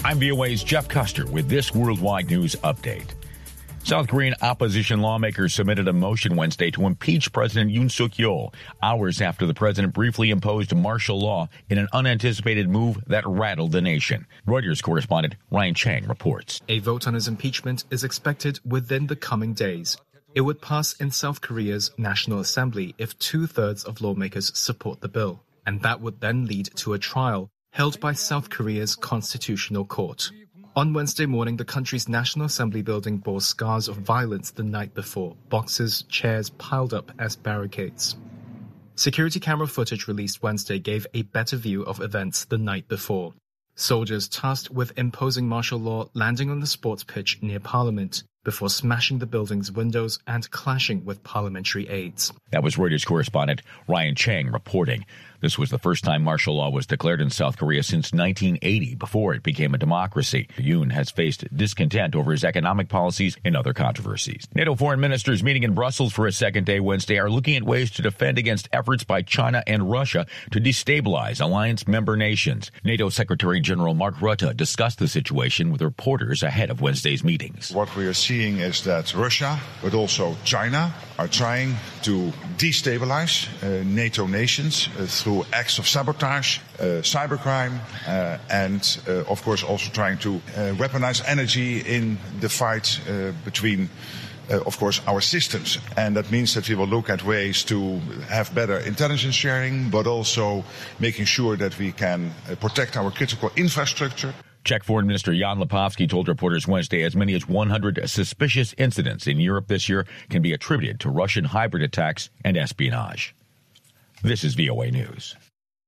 I'm VOA's Jeff Custer with this Worldwide News Update. South Korean opposition lawmakers submitted a motion Wednesday to impeach President Yoon Suk-yeol, hours after the president briefly imposed martial law in an unanticipated move that rattled the nation. Reuters correspondent Ryan Chang reports. A vote on his impeachment is expected within the coming days. It would pass in South Korea's National Assembly if 2/3 of lawmakers support the bill, and that would then lead to a trial held by South Korea's Constitutional Court. On Wednesday morning, the country's National Assembly building bore scars of violence the night before, boxes, chairs piled up as barricades. Security camera footage released Wednesday gave a better view of events the night before. Soldiers tasked with imposing martial law landing on the sports pitch near Parliament before smashing the building's windows and clashing with parliamentary aides. That was Reuters correspondent Ryan Chang reporting. This was the first time martial law was declared in South Korea since 1980, before it became a democracy. Yoon has faced discontent over his economic policies and other controversies. NATO foreign ministers meeting in Brussels for a second day Wednesday are looking at ways to defend against efforts by China and Russia to destabilize alliance member nations. NATO Secretary General Mark Rutte discussed the situation with reporters ahead of Wednesday's meetings. What we are seeing is that Russia, but also China, are trying to destabilize NATO nations through acts of sabotage, cybercrime, and of course also trying to weaponize energy in the fight between of course, our systems. And that means that we will look at ways to have better intelligence sharing, but also making sure that we can protect our critical infrastructure. Czech Foreign Minister Jan Lipavsky told reporters Wednesday as many as 100 suspicious incidents in Europe this year can be attributed to Russian hybrid attacks and espionage. This is VOA News.